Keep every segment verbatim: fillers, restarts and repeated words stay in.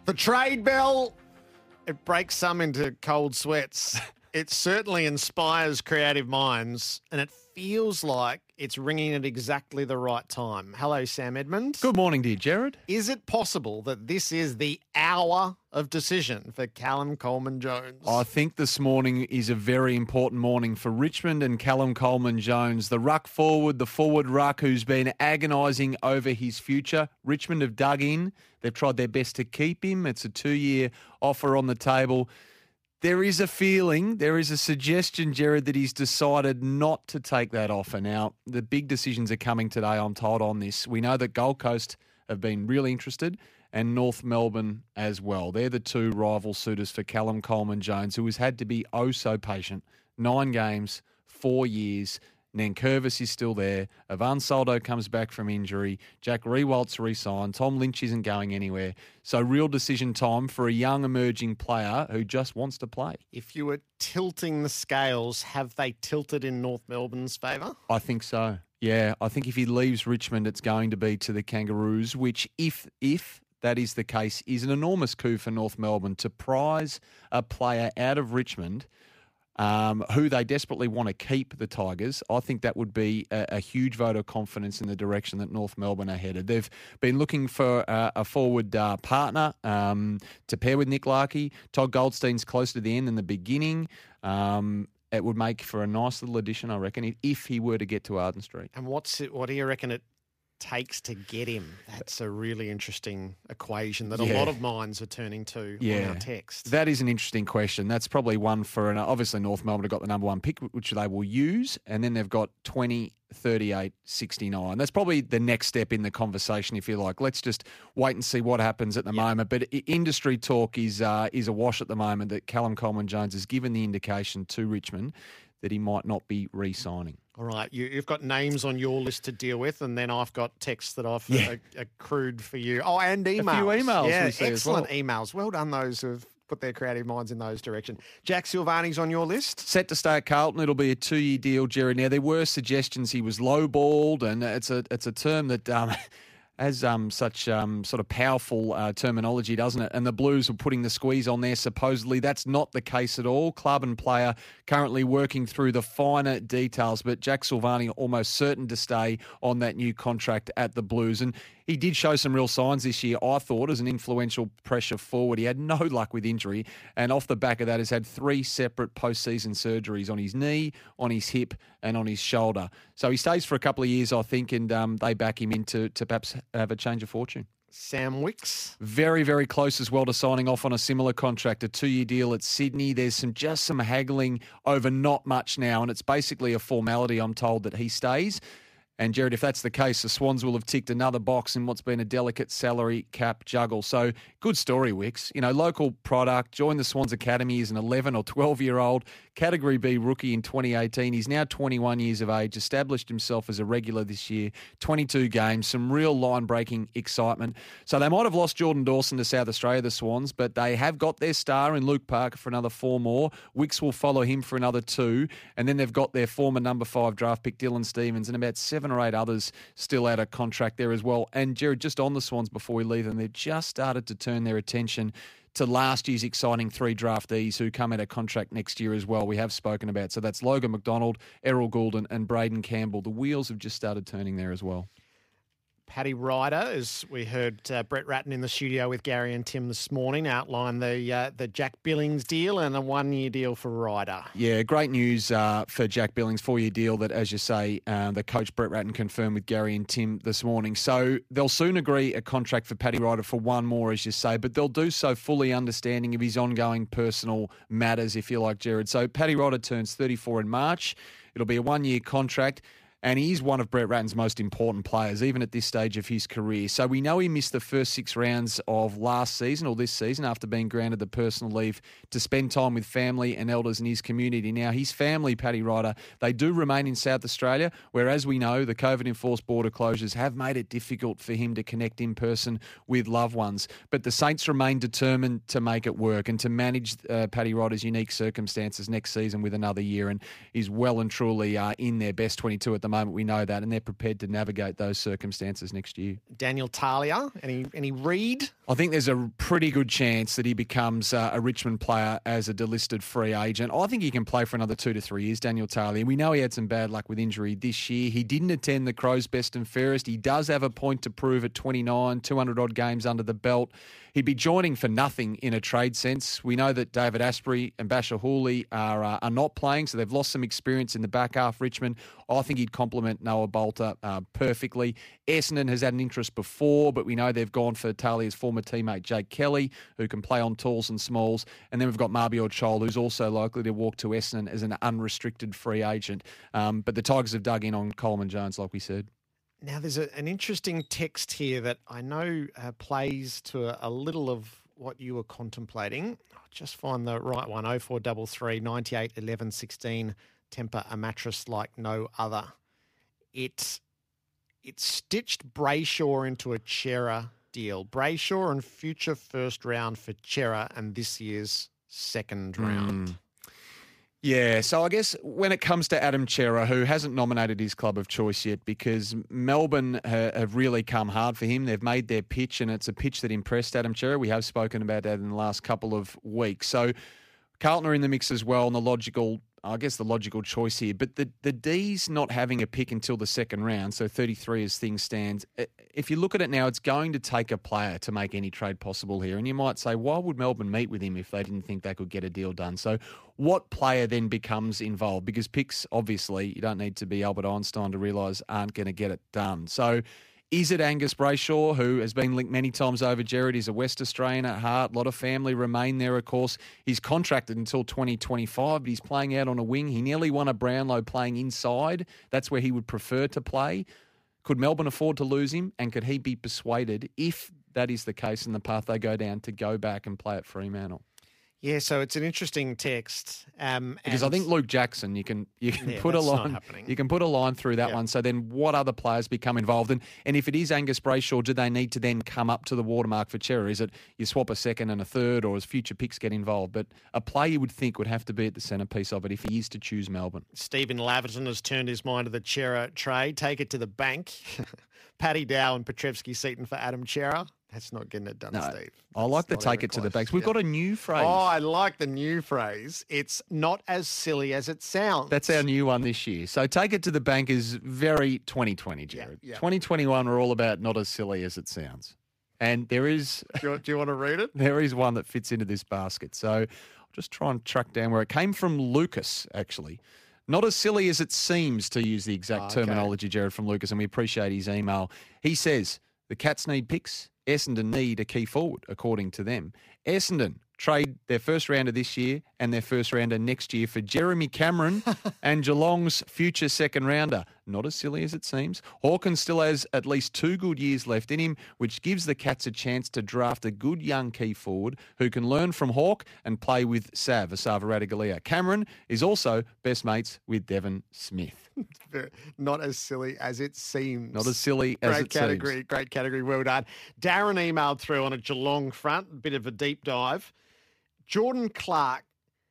The trade bell, it breaks some into cold sweats. It certainly inspires creative minds, and it feels like it's ringing at exactly the right time. Hello, Sam Edmund. Good morning, dear Jared. Is it possible that this is the hour of decision for Callum Coleman-Jones? I think this morning is a very important morning for Richmond and Callum Coleman-Jones, the ruck forward, the forward ruck who's been agonising over his future. Richmond have dug in. They've tried their best to keep him. It's a two-year offer on the table. There is a feeling, there is a suggestion, Jared, that he's decided not to take that offer. Now, the big decisions are coming today, I'm told, on this. We know that Gold Coast have been really interested and North Melbourne as well. They're the two rival suitors for Callum Coleman-Jones, who has had to be oh so patient. Nine games, four years. Nankervis is still there. Ivan Soldo comes back from injury. Jack Riewoldt re-signed. Tom Lynch isn't going anywhere. So real decision time for a young emerging player who just wants to play. If you were tilting the scales, have they tilted in North Melbourne's favour? I think so. Yeah, I think if he leaves Richmond, it's going to be to the Kangaroos, which if if that is the case, is an enormous coup for North Melbourne to prize a player out of Richmond Um, who they desperately want to keep, the Tigers. I think that would be a, a huge vote of confidence in the direction that North Melbourne are headed. They've been looking for uh, a forward uh, partner um, to pair with Nick Larkey. Todd Goldstein's close to the end than the beginning. Um, it would make for a nice little addition, I reckon, if, if he were to get to Arden Street. And what's it, what do you reckon it takes to get him? That's a really interesting equation that a Yeah. lot of minds are turning to Yeah. on our text. That is an interesting question. That's probably one for, an, obviously North Melbourne have got the number one pick, which they will use, and then they've got twenty, thirty-eight, sixty-nine. That's probably the next step in the conversation, if you like. Let's just wait and see what happens at the Yeah. moment. But i- industry talk is uh, is awash at the moment that Callum Coleman-Jones has given the indication to Richmond that he might not be re-signing. All right, you, you've got names on your list to deal with, and then I've got texts that I've Yeah. uh, accrued for you. Oh, and emails. emails Yeah, we see as excellent well. emails. Well done, those who've put their creative minds in those directions. Jack Silvani's on your list. Set to stay at Carlton. It'll be a two-year deal, Jerry. Now, there were suggestions he was lowballed, and it's a it's a term that um, has um, such um, sort of powerful uh, terminology, doesn't it? And the Blues were putting the squeeze on there, supposedly. That's not the case at all. Club and player currently working through the finer details, but Jack Silvani almost certain to stay on that new contract at the Blues. And he did show some real signs this year, I thought, as an influential pressure forward. He had no luck with injury, and off the back of that has had three separate postseason surgeries on his knee, on his hip, and on his shoulder. So he stays for a couple of years, I think, and um, they back him in to, to perhaps have a change of fortune. Sam Wicks. Very, very close as well to signing off on a similar contract, a two-year deal at Sydney. There's some just some haggling over not much now, and it's basically a formality, I'm told, that he stays. And, Jared, if that's the case, the Swans will have ticked another box in what's been a delicate salary cap juggle. So, good story, Wicks. You know, local product, joined the Swans Academy as an eleven or twelve-year-old, Category B rookie in twenty eighteen. He's now twenty-one years of age, established himself as a regular this year, twenty-two games, some real line-breaking excitement. So, they might have lost Jordan Dawson to South Australia, the Swans, but they have got their star in Luke Parker for another four more. Wicks will follow him for another two. And then they've got their former number five draft pick, Dylan Stevens, and about seven or eight others still out of contract there as well. And Jared, just on the Swans before we leave them, they've just started to turn their attention to last year's exciting three draftees who come out of contract next year as well. We have spoken about. So that's Logan McDonald, Errol Goulden and Braden Campbell. The wheels have just started turning there as well. Paddy Ryder, as we heard uh, Brett Ratton in the studio with Gary and Tim this morning, outline the uh, the Jack Billings deal and a one-year deal for Ryder. Yeah, great news uh, for Jack Billings, four-year deal that, as you say, uh, the coach Brett Ratton confirmed with Gary and Tim this morning. So they'll soon agree a contract for Paddy Ryder for one more, as you say, but they'll do so fully understanding of his ongoing personal matters, if you like, Jared. So Paddy Ryder turns thirty-four in March. It'll be a one-year contract. And he's one of Brett Ratton's most important players, even at this stage of his career. So we know he missed the first six rounds of last season or this season after being granted the personal leave to spend time with family and elders in his community. Now, his family, Paddy Ryder, they do remain in South Australia, where, as we know, the COVID-enforced border closures have made it difficult for him to connect in person with loved ones. But the Saints remain determined to make it work and to manage uh, Paddy Ryder's unique circumstances next season with another year. And he's well and truly uh, in their best twenty-two at the the moment. We know that, and they're prepared to navigate those circumstances next year. Daniel Talia, any any read? I think there's a pretty good chance that he becomes uh, a Richmond player as a delisted free agent. I think he can play for another two to three years, Daniel Talia. We know he had some bad luck with injury this year. He didn't attend the Crows Best and Fairest. He does have a point to prove at twenty-nine, two hundred odd games under the belt. He'd be joining for nothing in a trade sense. We know that David Asprey and Basher Hooley are uh, are not playing, so they've lost some experience in the back half, Richmond. I think he'd complement Noah Bolter uh, perfectly. Essendon has had an interest before, but we know they've gone for Talia's former teammate Jake Kelly, who can play on talls and smalls. And then we've got Marbior Chol, who's also likely to walk to Essendon as an unrestricted free agent. Um, but the Tigers have dug in on Coleman Jones, like we said. Now, there's a, an interesting text here that I know uh, plays to a, a little of what you were contemplating. I'll just find the right one. oh four three three, ninety-eight, eleven, sixteen. Temper a mattress like no other. It, it stitched Brayshaw into a Chera deal. Brayshaw and future first round for Chera and this year's second round. Mm. Yeah, so I guess when it comes to Adam Chera, who hasn't nominated his club of choice yet because Melbourne ha- have really come hard for him. They've made their pitch, and it's a pitch that impressed Adam Chera. We have spoken about that in the last couple of weeks. So Carlton are in the mix as well, and the logical, I guess the logical choice here. But the, the D's not having a pick until the second round, so thirty-three as things stand. If you look at it now, it's going to take a player to make any trade possible here. And you might say, why would Melbourne meet with him if they didn't think they could get a deal done? So what player then becomes involved? Because picks, obviously, you don't need to be Albert Einstein to realise aren't going to get it done. So is it Angus Brayshaw, who has been linked many times over, Jared? He's a West Australian at heart. A lot of family remain there, of course. He's contracted until twenty twenty-five, but he's playing out on a wing. He nearly won a Brownlow playing inside. That's where he would prefer to play. Could Melbourne afford to lose him? And could he be persuaded, if that is the case in the path they go down, to go back and play at Fremantle? Yeah, so it's an interesting text. Um, because I think Luke Jackson, you can you can yeah, put a that's not line happening. you can put a line through that Yeah. one. So then, what other players become involved? And and if it is Angus Brayshaw, do they need to then come up to the watermark for Chera? Is it you swap a second and a third, or as future picks get involved? But a player you would think would have to be at the centrepiece of it if he is to choose Melbourne. Stephen Laverton has turned his mind to the Chera trade. Take it to the bank. Paddy Dow and Petrevsky Seaton for Adam Chera. That's not getting it done, No, Steve. I like the That's take not it even to the close. banks. We've Yeah. got a new phrase. Oh, I like the new phrase. It's not as silly as it sounds. That's our new one this year. So take it to the bank is very twenty twenty, Jared. Yeah, yeah. twenty twenty-one, we're all about not as silly as it sounds. And there is Do you, do you want to read it? there is one that fits into this basket. So I'll just try and track down where it came from. Lucas, actually. Not as silly as it seems, to use the exact Oh, okay. terminology, Jared, from Lucas, and we appreciate his email. He says, the Cats need picks. Essendon need a key forward, according to them. Essendon trade their first rounder this year and their first rounder next year for Jeremy Cameron and Geelong's future second rounder. Not as silly as it seems. Hawkins still has at least two good years left in him, which gives the Cats a chance to draft a good young key forward who can learn from Hawk and play with Sav, Asava Radaglia. Cameron is also best mates with Devon Smith. Very- Not as silly as it seems. Not as silly as Great it category, seems. great category. Well done. Darren emailed through on a Geelong front, a bit of a deep dive. Jordan Clark,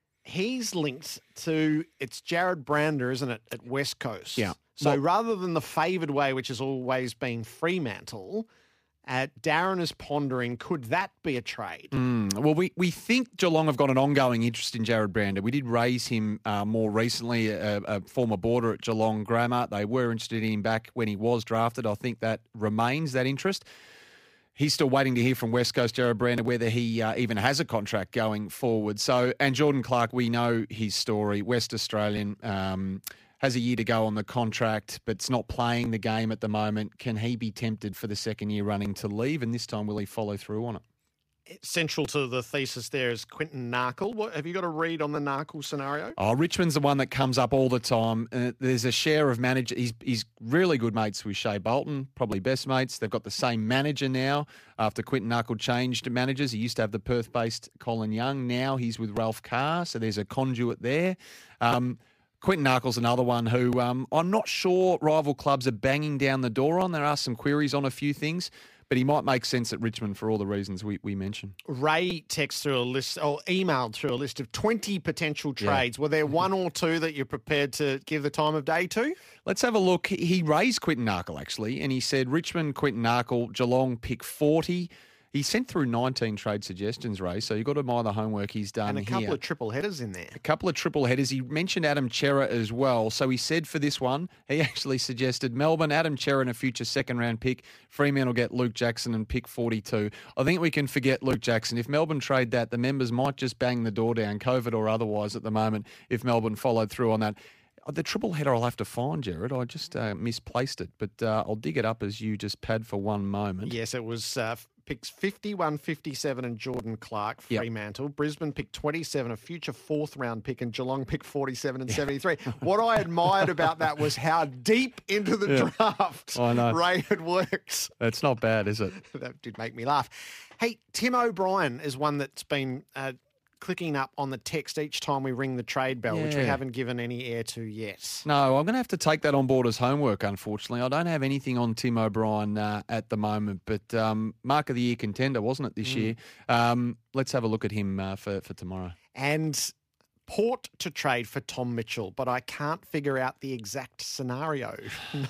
he's linked to, it's Jared Brander, isn't it, at West Coast? Yeah. So Well- rather than the favoured way, which has always been Fremantle, uh, Darren is pondering, could that be a trade? Mm, well, we, we think Geelong have got an ongoing interest in Jared Brander. We did raise him uh, more recently, a, a former border at Geelong Grammar. They were interested in him back when he was drafted. I think that remains, that interest. He's still waiting to hear from West Coast, Jared Brander, whether he uh, even has a contract going forward. So, and Jordan Clark, we know his story. West Australian, um, has a year to go on the contract, but it's not playing the game at the moment. Can he be tempted for the second year running to leave? And this time, will he follow through on it? Central to the thesis there is Quinton Narkle. What, have you got a read on the Narkle scenario? Oh, Richmond's the one that comes up all the time. Uh, there's a share of manager. He's, he's really good mates with Shea Bolton, probably best mates. They've got the same manager now after Quinton Narkle changed managers. He used to have the Perth-based Colin Young. Now he's with Ralph Carr, so there's a conduit there. Um, Quinton Narkle's another one who um, I'm not sure rival clubs are banging down the door on. There are some queries on a few things, but he might make sense at Richmond for all the reasons we, we mentioned. Ray texted through a list, or emailed through a list of twenty potential trades. Yeah. Were there one or two that you're prepared to give the time of day to? Let's have a look. He raised Quinton Narkle, actually, and he said Richmond, Quinton Narkle, Geelong pick forty. He sent through nineteen trade suggestions, Ray, so you've got to admire the homework he's done here. And a couple here. of triple headers in there. A couple of triple headers. He mentioned Adam Cerra as well. So he said for this one, he actually suggested Melbourne, Adam Cerra and a future second-round pick. Fremantle get Luke Jackson and pick forty-two. I think we can forget Luke Jackson. If Melbourne trade that, the members might just bang the door down, COVID or otherwise at the moment, if Melbourne followed through on that. The triple header I'll have to find, Jared. I just uh, misplaced it, but uh, I'll dig it up as you just pad for one moment. Yes, it was uh, picks fifty-one, fifty-seven and Jordan Clark, Fremantle. Yep. Brisbane picked twenty-seven, a future fourth-round pick, and Geelong picked forty-seven and seventy-three. What I admired about that was how deep into the yeah. draft I know. Ray had worked. That's not bad, is it? That did make me laugh. Hey, Tim O'Brien is one that's been... Uh, clicking up on the text each time we ring the trade bell, yeah. which we haven't given any air to yet. No, I'm going to have to take that on board as homework, unfortunately. I don't have anything on Tim O'Brien uh, at the moment, but um, Mark of the Year contender, wasn't it, this mm. year? Um, let's have a look at him uh, for, for tomorrow. And Port to trade for Tom Mitchell, but I can't figure out the exact scenario.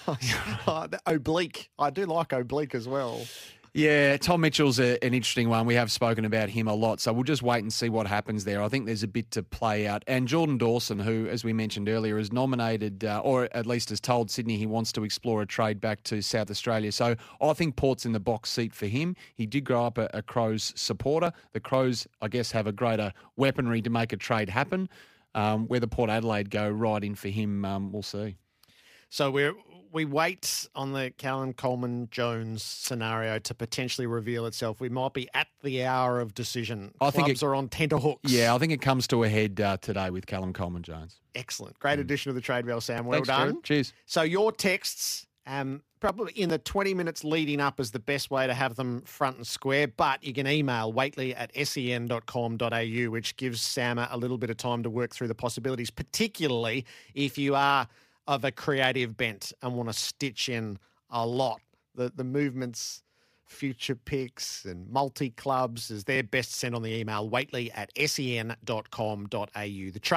No. Oblique. I do like oblique as well. Yeah, Tom Mitchell's a, an interesting one. We have spoken about him a lot, so we'll just wait and see what happens there. I think there's a bit to play out. And Jordan Dawson, who, as we mentioned earlier, is nominated, uh, or at least has told Sydney he wants to explore a trade back to South Australia. So I think Port's in the box seat for him. He did grow up a, a Crows supporter. The Crows, I guess, have a greater weaponry to make a trade happen. Um, whether Port Adelaide go right in for him, um, we'll see. So we're... We wait on the Callum Coleman-Jones scenario to potentially reveal itself. We might be at the hour of decision. I Clubs think it, are on tenterhooks. Yeah, I think it comes to a head uh, today with Callum Coleman-Jones. Excellent. Great mm. addition to the Trade Bell, Sam. Well Thanks, done. Jared. Cheers. So your texts, um, probably in the twenty minutes leading up is the best way to have them front and square, but you can email waitley at sen dot com dot a u, which gives Sam a little bit of time to work through the possibilities, particularly if you are of a creative bent and want to stitch in a lot. The the movements, future picks and multi-clubs is their best sent on the email, waitley at sen dot com dot a u. The